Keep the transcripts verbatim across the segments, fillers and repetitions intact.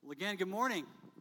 Well, again, good morning.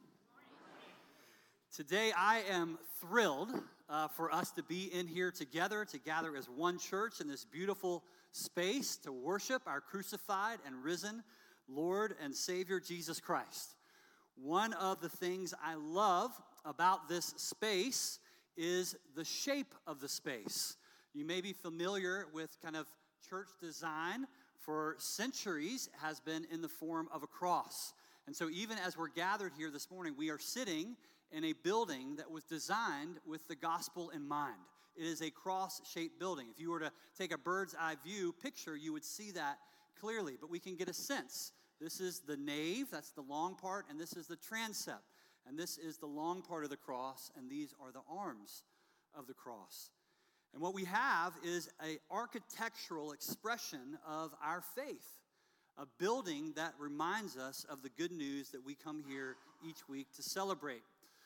Today, I am thrilled uh, for us to be in here together, to gather as one church in this beautiful space to worship our crucified and risen Lord and Savior, Jesus Christ. One of the things I love about this space is the shape of the space. You may be familiar with kind of church design for centuries has been in the form of a cross. And so even as we're gathered here this morning, we are sitting in a building that was designed with the gospel in mind. It is a cross-shaped building. If you were to take a bird's eye view picture, you would see that clearly, but we can get a sense. This is the nave, that's the long part, and this is the transept. And this is the long part of the cross, and these are the arms of the cross. And what we have is an architectural expression of our faith. A building that reminds us of the good news that we come here each week to celebrate.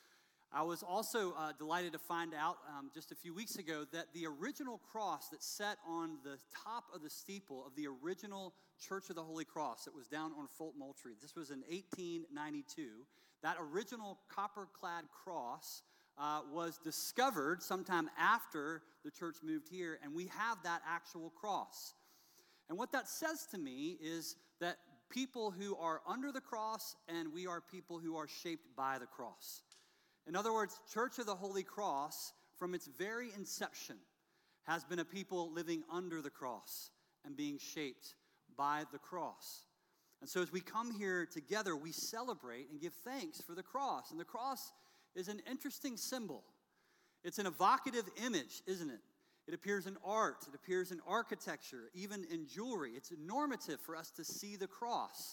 I was also uh, delighted to find out um, just a few weeks ago that the original cross that sat on the top of the steeple of the original Church of the Holy Cross that was down on Fulton Moultrie, this was in eighteen ninety-two, that original copper-clad cross uh, was discovered sometime after the church moved here, and we have that actual cross. And what that says to me is that people who are under the cross and we are people who are shaped by the cross. In other words, Church of the Holy Cross, from its very inception, has been a people living under the cross and being shaped by the cross. And so as we come here together, we celebrate and give thanks for the cross. And the cross is an interesting symbol. It's an evocative image, isn't it? It appears in art, it appears in architecture, even in jewelry. It's normative for us to see the cross.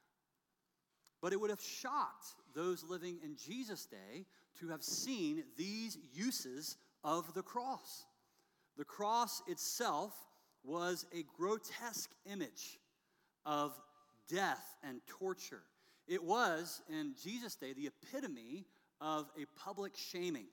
But it would have shocked those living in Jesus' day to have seen these uses of the cross. The cross itself was a grotesque image of death and torture. It was, in Jesus' day, the epitome of a public shaming.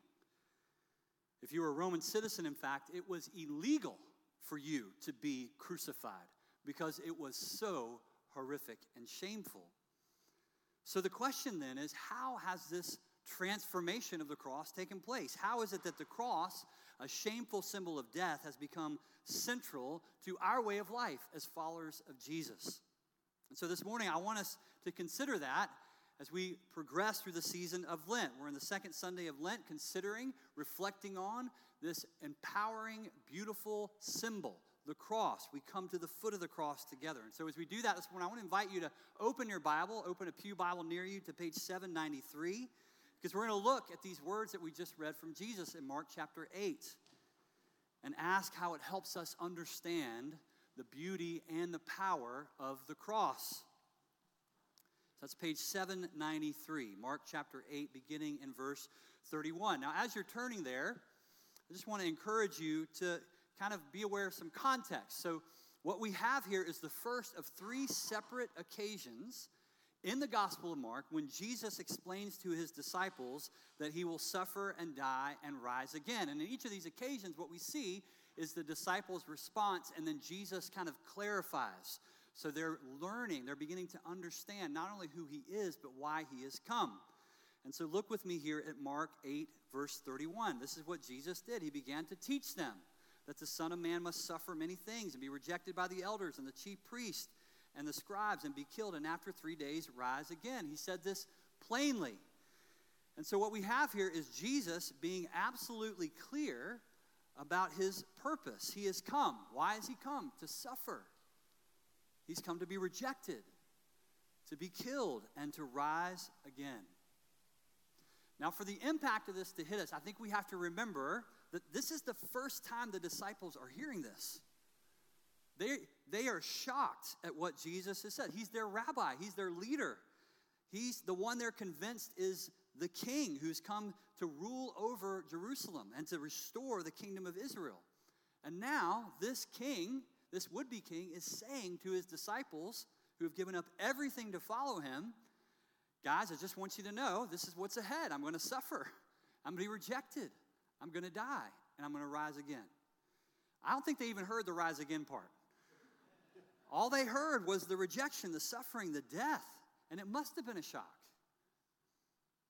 If you were a Roman citizen, in fact, it was illegal for you to be crucified because it was so horrific and shameful. So the question then is, how has this transformation of the cross taken place? How is it that the cross, a shameful symbol of death, has become central to our way of life as followers of Jesus? And so this morning, I want us to consider that as we progress through the season of Lent. We're in the second Sunday of Lent, considering, reflecting on this empowering, beautiful symbol, the cross. We come to the foot of the cross together. And so as we do that this morning, I want to invite you to open your Bible, open a pew Bible near you to page seven ninety-three, because we're going to look at these words that we just read from Jesus in Mark chapter eight and ask how it helps us understand the beauty and the power of the cross. That's page seven ninety-three, Mark chapter eight, beginning in verse thirty-one. Now, as you're turning there, I just want to encourage you to kind of be aware of some context. So what we have here is the first of three separate occasions in the Gospel of Mark when Jesus explains to his disciples that he will suffer and die and rise again. And in each of these occasions, what we see is the disciples' response, and then Jesus kind of clarifies. So they're learning, they're beginning to understand not only who he is, but why he has come. And so look with me here at Mark eight, verse thirty-one. This is what Jesus did. He began to teach them that the Son of Man must suffer many things and be rejected by the elders and the chief priests and the scribes and be killed, and after three days rise again. He said this plainly. And so what we have here is Jesus being absolutely clear about his purpose. He has come. Why has he come? To suffer. He's come to be rejected, to be killed, and to rise again. Now, for the impact of this to hit us, I think we have to remember that this is the first time the disciples are hearing this. They, they are shocked at what Jesus has said. He's their rabbi. He's their leader. He's the one they're convinced is the king who's come to rule over Jerusalem and to restore the kingdom of Israel. And now this king, this would-be king, is saying to his disciples who have given up everything to follow him, guys, I just want you to know this is what's ahead. I'm going to suffer. I'm going to be rejected. I'm going to die, and I'm going to rise again. I don't think they even heard the rise again part. All they heard was the rejection, the suffering, the death, and it must have been a shock.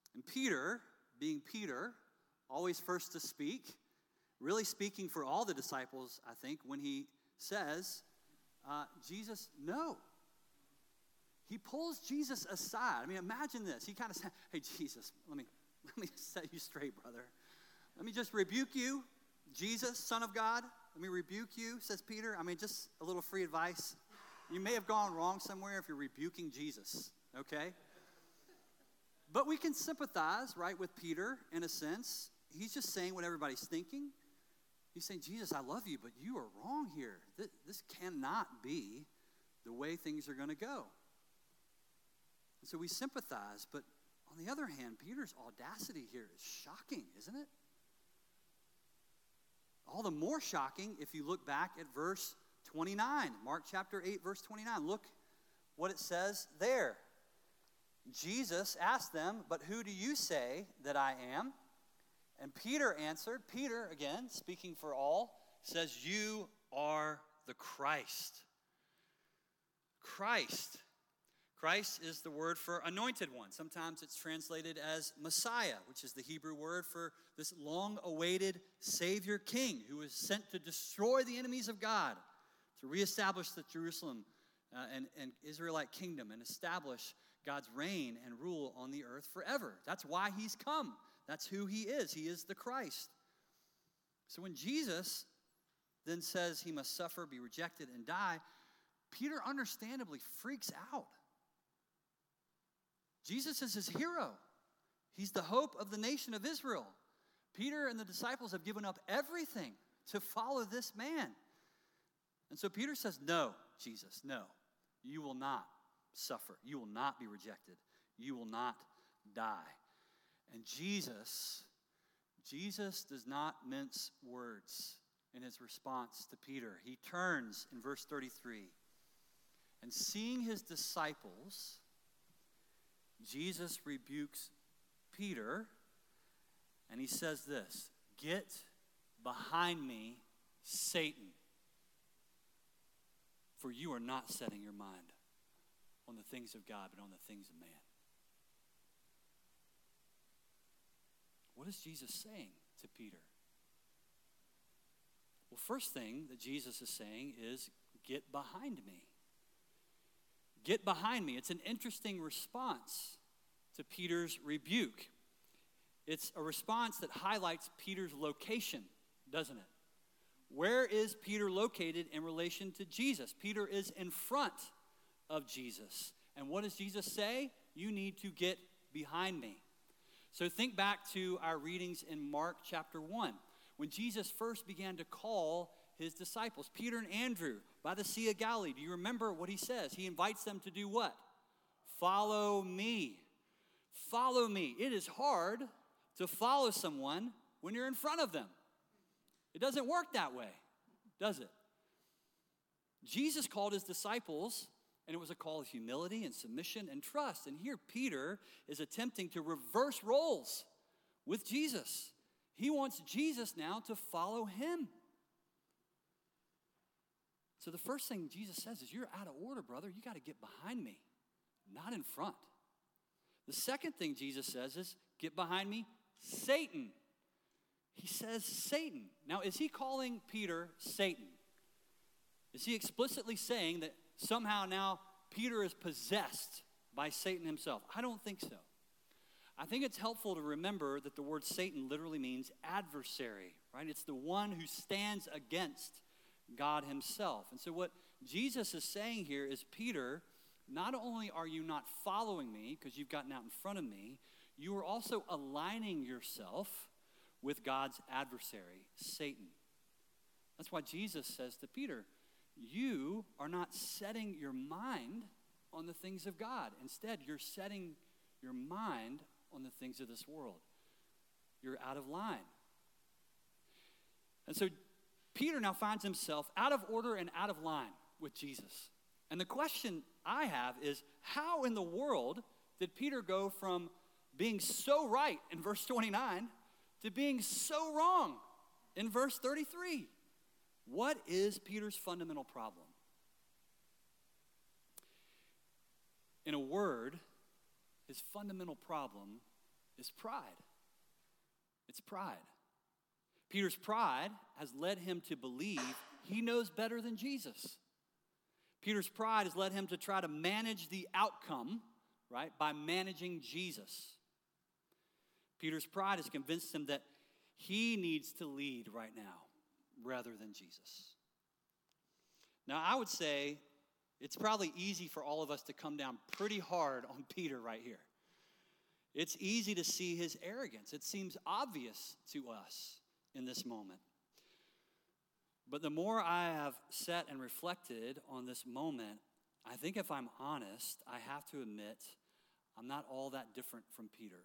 And Peter, being Peter, always first to speak, really speaking for all the disciples, I think, when he says, uh, Jesus, no. He pulls Jesus aside. I mean, imagine this. He kind of said, hey, Jesus, let me, let me set you straight, brother. Let me just rebuke you, Jesus, Son of God. Let me rebuke you, says Peter. I mean, just a little free advice. You may have gone wrong somewhere if you're rebuking Jesus, okay? But we can sympathize, right, with Peter in a sense. He's just saying what everybody's thinking. He's saying, Jesus, I love you, but you are wrong here. This, this cannot be the way things are going to go. And so we sympathize, but on the other hand, Peter's audacity here is shocking, isn't it? All the more shocking if you look back at verse twenty-nine, Mark chapter eight, verse twenty-nine. Look what it says there. Jesus asked them, but who do you say that I am? And Peter answered, Peter, again, speaking for all, says, you are the Christ. Christ. Christ is the word for anointed one. Sometimes it's translated as Messiah, which is the Hebrew word for this long-awaited Savior King who is sent to destroy the enemies of God, to reestablish the Jerusalem uh, and, and Israelite kingdom and establish God's reign and rule on the earth forever. That's why he's come. That's who he is. He is the Christ. So when Jesus then says he must suffer, be rejected, and die, Peter understandably freaks out. Jesus is his hero. He's the hope of the nation of Israel. Peter and the disciples have given up everything to follow this man. And so Peter says, no, Jesus, no. You will not suffer. You will not be rejected. You will not die. And Jesus, Jesus does not mince words in his response to Peter. He turns in verse thirty-three. And seeing his disciples, Jesus rebukes Peter, and he says this, get behind me, Satan, for you are not setting your mind on the things of God, but on the things of man. What is Jesus saying to Peter? Well, first thing that Jesus is saying is, get behind me. Get behind me. It's an interesting response to Peter's rebuke. It's a response that highlights Peter's location, doesn't it? Where is Peter located in relation to Jesus? Peter is in front of Jesus. And what does Jesus say? You need to get behind me. So think back to our readings in Mark chapter one, when Jesus first began to call his disciples, Peter and Andrew, by the Sea of Galilee. Do you remember what he says? He invites them to do what? Follow me. Follow me. It is hard to follow someone when you're in front of them. It doesn't work that way, does it? Jesus called his disciples, and it was a call of humility and submission and trust. And here Peter is attempting to reverse roles with Jesus. He wants Jesus now to follow him. So the first thing Jesus says is, you're out of order, brother. You got to get behind me, not in front. The second thing Jesus says is, get behind me, Satan. He says Satan. Now, is he calling Peter Satan? Is he explicitly saying that somehow now Peter is possessed by Satan himself? I don't think so. I think it's helpful to remember that the word Satan literally means adversary, right? It's the one who stands against God himself. And so what Jesus is saying here is, Peter, not only are you not following me because you've gotten out in front of me, you are also aligning yourself with God's adversary, Satan. That's why Jesus says to Peter, you are not setting your mind on the things of God. Instead, you're setting your mind on the things of this world. You're out of line. And so Peter now finds himself out of order and out of line with Jesus. And the question I have is, how in the world did Peter go from being so right in verse twenty-nine to being so wrong in verse thirty-three? What is Peter's fundamental problem? In a word, his fundamental problem is pride. It's pride. Peter's pride has led him to believe he knows better than Jesus. Peter's pride has led him to try to manage the outcome, right, by managing Jesus. Peter's pride has convinced him that he needs to lead right now rather than Jesus. Now, I would say it's probably easy for all of us to come down pretty hard on Peter right here. It's easy to see his arrogance. It seems obvious to us in this moment. But the more I have sat and reflected on this moment, I think if I'm honest, I have to admit I'm not all that different from Peter.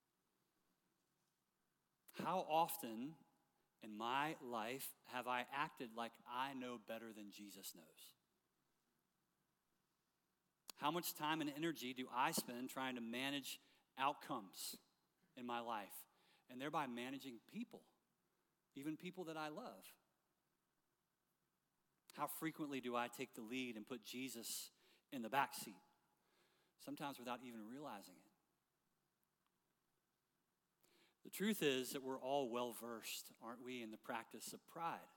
How often in my life have I acted like I know better than Jesus knows? How much time and energy do I spend trying to manage outcomes in my life, and thereby managing people, even people that I love? How frequently do I take the lead and put Jesus in the back seat, sometimes without even realizing it? The truth is that we're all well-versed, aren't we, in the practice of pride.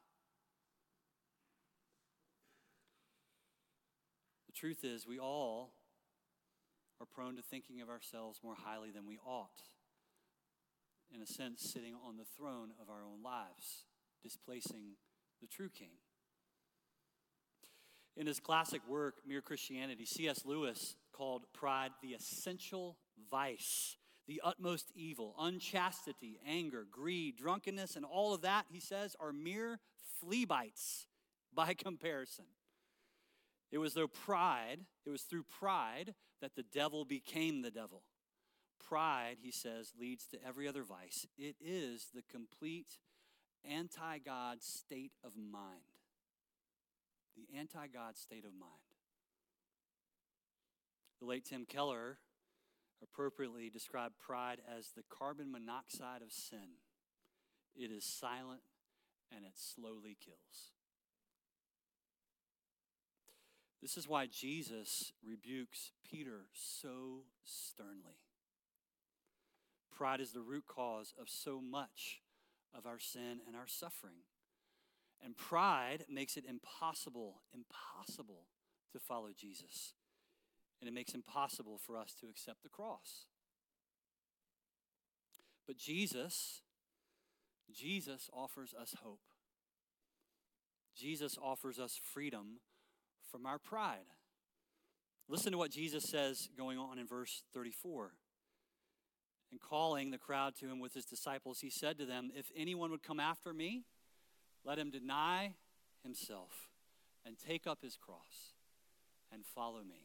The truth is we all are prone to thinking of ourselves more highly than we ought, in a sense, sitting on the throne of our own lives, displacing the true king. In his classic work, Mere Christianity, C S Lewis called pride the essential vice, the utmost evil. Unchastity, anger, greed, drunkenness, and all of that, he says, are mere flea bites by comparison. It was through pride, it was through pride that the devil became the devil. Pride, he says, leads to every other vice. It is the complete anti-God state of mind. The anti-God state of mind. The late Tim Keller appropriately described pride as the carbon monoxide of sin. It is silent and it slowly kills. This is why Jesus rebukes Peter so sternly. Pride is the root cause of so much of our sin and our suffering. And pride makes it impossible, impossible to follow Jesus. And it makes it impossible for us to accept the cross. But Jesus, Jesus offers us hope. Jesus offers us freedom from our pride. Listen to what Jesus says going on in verse thirty-four. And calling the crowd to him with his disciples, he said to them, if anyone would come after me, let him deny himself and take up his cross and follow me.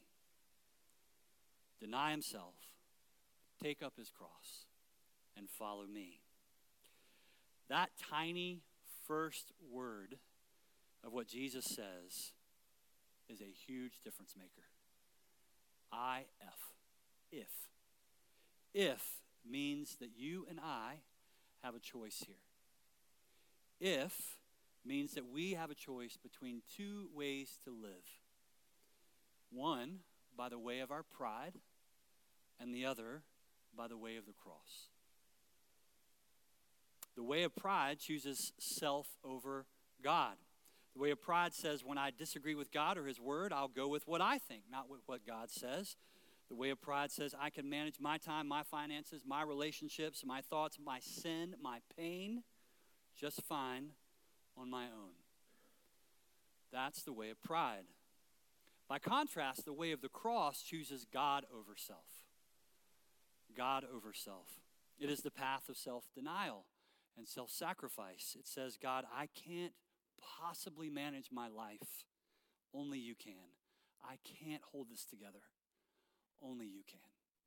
Deny himself, take up his cross, and follow me. That tiny first word of what Jesus says is a huge difference maker. I F. If. If means that you and I have a choice here. If means that we have a choice between two ways to live. One, by the way of our pride, and the other, by the way of the cross. The way of pride chooses self over God. The way of pride says, when I disagree with God or his word, I'll go with what I think, not with what God says. The way of pride says, I can manage my time, my finances, my relationships, my thoughts, my sin, my pain, just fine on my own. That's the way of pride. By contrast, the way of the cross chooses God over self. God over self. It is the path of self-denial and self-sacrifice. It says, God, I can't possibly manage my life. Only you can. I can't hold this together. Only you can.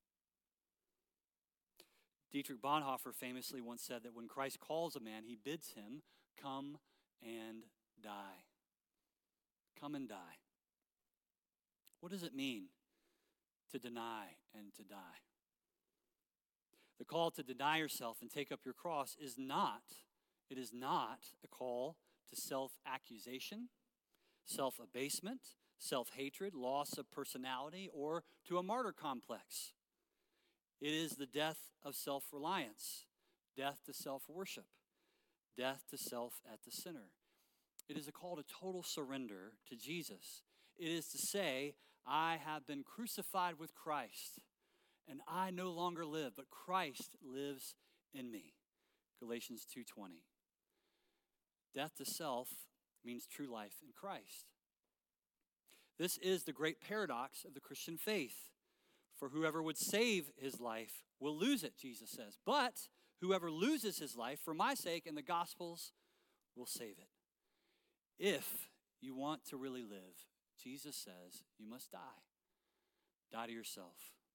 Dietrich Bonhoeffer famously once said that when Christ calls a man, he bids him come and die. Come and die. What does it mean to deny and to die? The call to deny yourself and take up your cross is not, it is not a call to self-accusation, self-abasement, self-hatred, loss of personality, or to a martyr complex. It is the death of self-reliance, death to self-worship, death to self at the center. It is a call to total surrender to Jesus. It is to say, I have been crucified with Christ, and I no longer live, but Christ lives in me. Galatians two twenty. Death to self means true life in Christ. This is the great paradox of the Christian faith. For whoever would save his life will lose it, Jesus says. But whoever loses his life for my sake and the gospel's will save it. If you want to really live, Jesus says you must die. Die to yourself.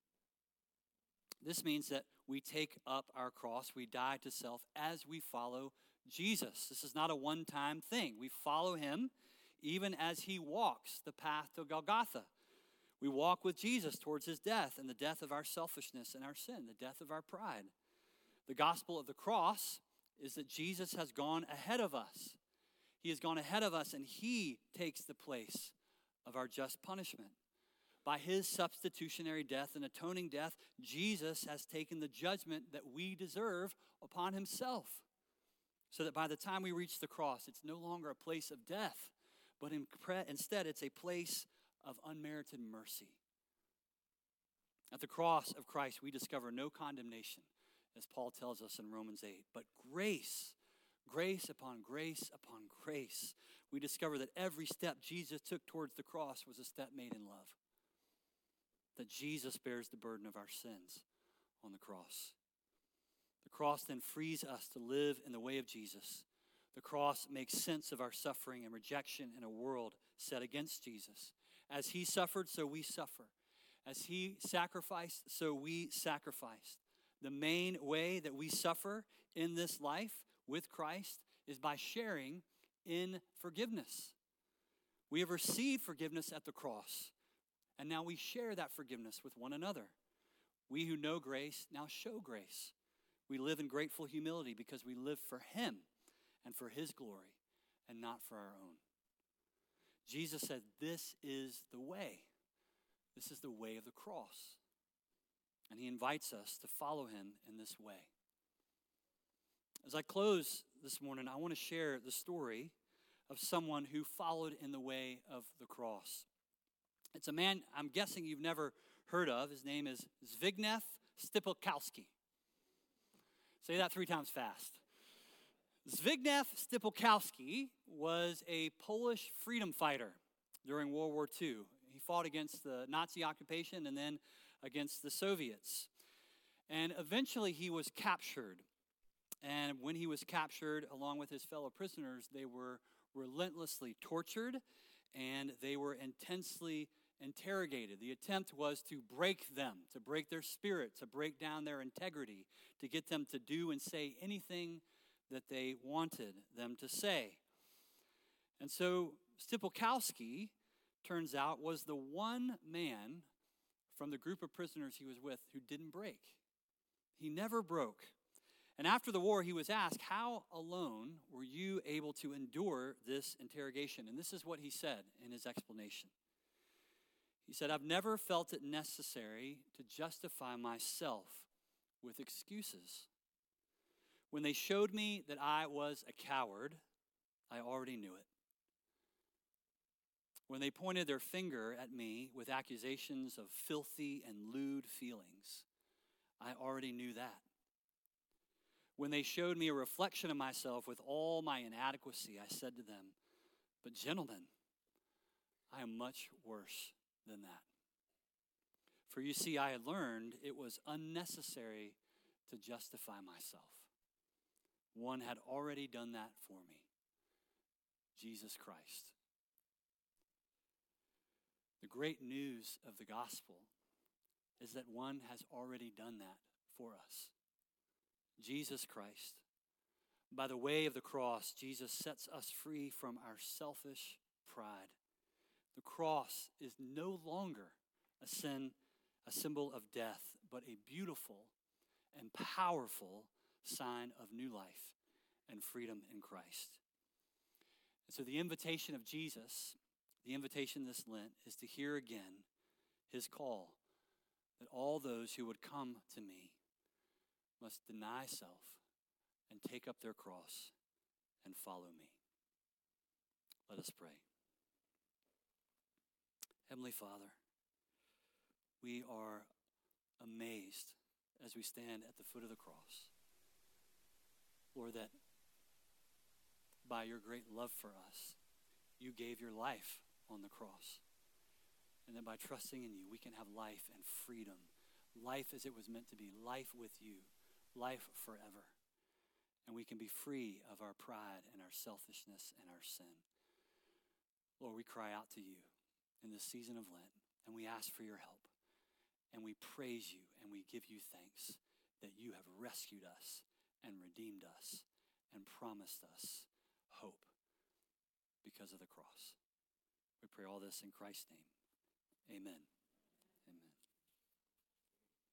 This means that we take up our cross, we die to self as we follow Jesus. This is not a one-time thing. We follow him even as he walks the path to Golgotha. We walk with Jesus towards his death and the death of our selfishness and our sin, the death of our pride. The gospel of the cross is that Jesus has gone ahead of us. He has gone ahead of us, and he takes the place of our just punishment. By his substitutionary death and atoning death, Jesus has taken the judgment that we deserve upon himself, so that by the time we reach the cross, it's no longer a place of death, but instead it's a place of unmerited mercy. At the cross of Christ, we discover no condemnation, as Paul tells us in Romans eight, but grace, grace upon grace upon grace. We discover that every step Jesus took towards the cross was a step made in love, that Jesus bears the burden of our sins on the cross. The cross then frees us to live in the way of Jesus. The cross makes sense of our suffering and rejection in a world set against Jesus. As he suffered, so we suffer. As he sacrificed, so we sacrificed. The main way that we suffer in this life with Christ is by sharing in forgiveness. We have received forgiveness at the cross, and now we share that forgiveness with one another. We who know grace now show grace. We live in grateful humility because we live for him and for his glory and not for our own. Jesus said, this is the way. This is the way of the cross. And he invites us to follow him in this way. As I close this morning, I want to share the story of someone who followed in the way of the cross. It's a man I'm guessing you've never heard of. His name is Zbigniew Stepolkowski. Say that three times fast. Zbigniew Stepolkowski was a Polish freedom fighter during World War Two. He fought against the Nazi occupation and then against the Soviets. And eventually he was captured. And when he was captured, along with his fellow prisoners, they were relentlessly tortured and they were intensely interrogated. The attempt was to break them, to break their spirit, to break down their integrity, to get them to do and say anything that they wanted them to say. And so Stepolkowski, turns out, was the one man from the group of prisoners he was with who didn't break. He never broke. And after the war, he was asked, how alone were you able to endure this interrogation? And this is what he said in his explanation. He said, I've never felt it necessary to justify myself with excuses. When they showed me that I was a coward, I already knew it. When they pointed their finger at me with accusations of filthy and lewd feelings, I already knew that. When they showed me a reflection of myself with all my inadequacy, I said to them, but gentlemen, I am much worse than that. For you see, I had learned it was unnecessary to justify myself. One had already done that for me, Jesus Christ. The great news of the gospel is that one has already done that for us. Jesus Christ. By the way of the cross, Jesus sets us free from our selfish pride. The cross is no longer a sin, a symbol of death, but a beautiful and powerful sign of new life and freedom in Christ. And so the invitation of Jesus, the invitation this Lent, is to hear again his call that all those who would come to me must deny self and take up their cross and follow me. Let us pray. Heavenly Father, we are amazed as we stand at the foot of the cross, Lord, that by your great love for us, you gave your life on the cross. And that by trusting in you, we can have life and freedom, life as it was meant to be, life with you, life forever. And we can be free of our pride and our selfishness and our sin. Lord, we cry out to you in this season of Lent, and we ask for your help. And we praise you and we give you thanks that you have rescued us and redeemed us and promised us hope because of the cross. We pray all this in Christ's name. Amen.